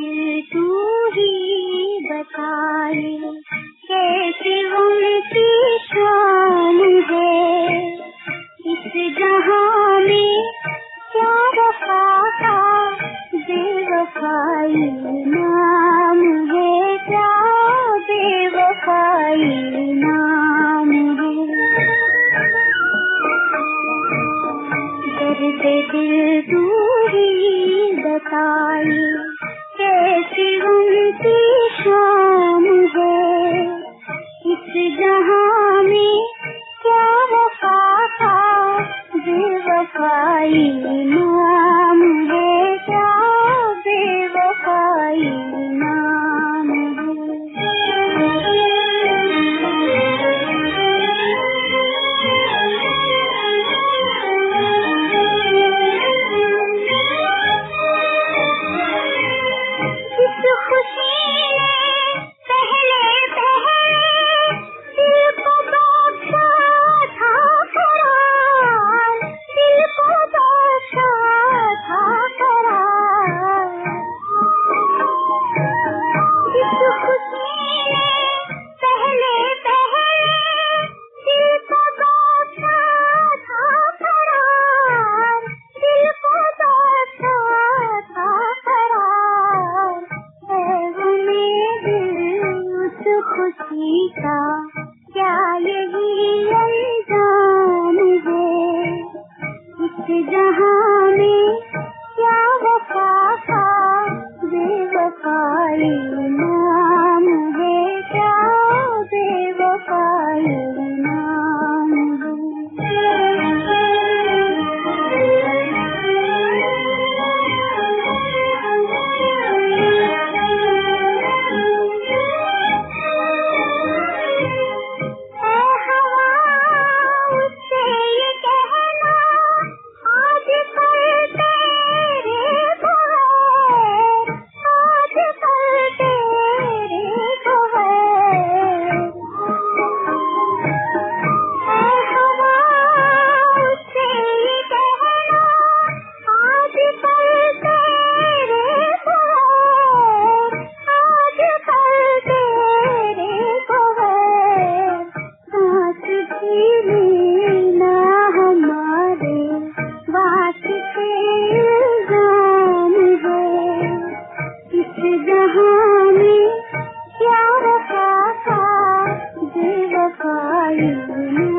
दिल तू ही बताए, कैसे उनकी शान है। इस जहां में क्या वफा का बेवफाई नाम है, क्या बेवफाई नाम है। दर्द दिल तू ही बताए, कैसी उनकी शान है। इस जहां में क्या वफा का बेवफाई नाम है, क्या बेवफाई नाम खुशी का क्या यही अंजाम है। इस जहां में क्या वफा का बेवफाई नाम है, क्या बेवफाई नाम जहां में क्या वफा का बेवफाई।